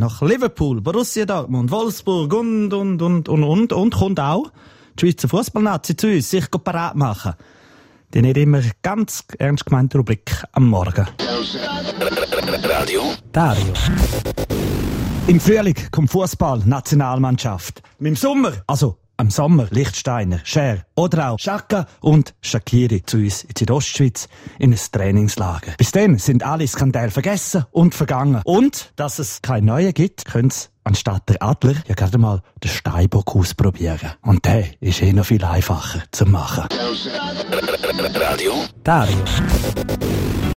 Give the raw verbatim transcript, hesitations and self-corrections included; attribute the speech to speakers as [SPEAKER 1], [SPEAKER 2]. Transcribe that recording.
[SPEAKER 1] nach Liverpool, Borussia Dortmund, Wolfsburg und, und, und, und, und, und kommt auch die Schweizer Fußballnazi zu uns, sich parat machen. Die nicht immer ganz ernst gemeinte Rubrik am Morgen.
[SPEAKER 2] Radio
[SPEAKER 1] Dario. Im Frühling kommt Fußball-Nationalmannschaft. Im Sommer, also am Sommer, Lichtsteiner, Cher oder auch Chaka und Shaqiri zu uns in Südostschweiz in ein Trainingslager. Bis dann sind alle Skandale vergessen und vergangen. Und, dass es keine neuen gibt, können sie anstatt der Adler ja gerade mal den Steinbock ausprobieren. Und der ist eh noch viel einfacher zu machen.
[SPEAKER 2] Radio
[SPEAKER 1] Dario.